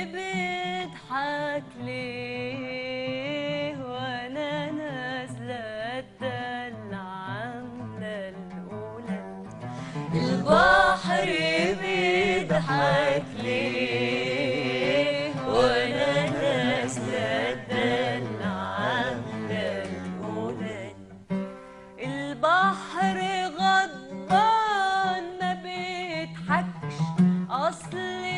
بيضحك ليه وانا نازله الدلع عامله الاولى؟ البحر بيضحك ليه وانا نازله الدلع عامله الاولى؟ البحر غضبان ما بيضحكش، اصل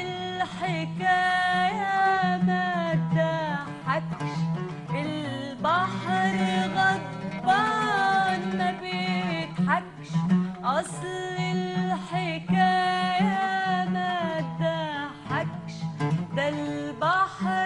الحكايه ما تضحكش. البحر غضبان ما بيضحكش، اصل الحكايه ما تضحكش. ده البحر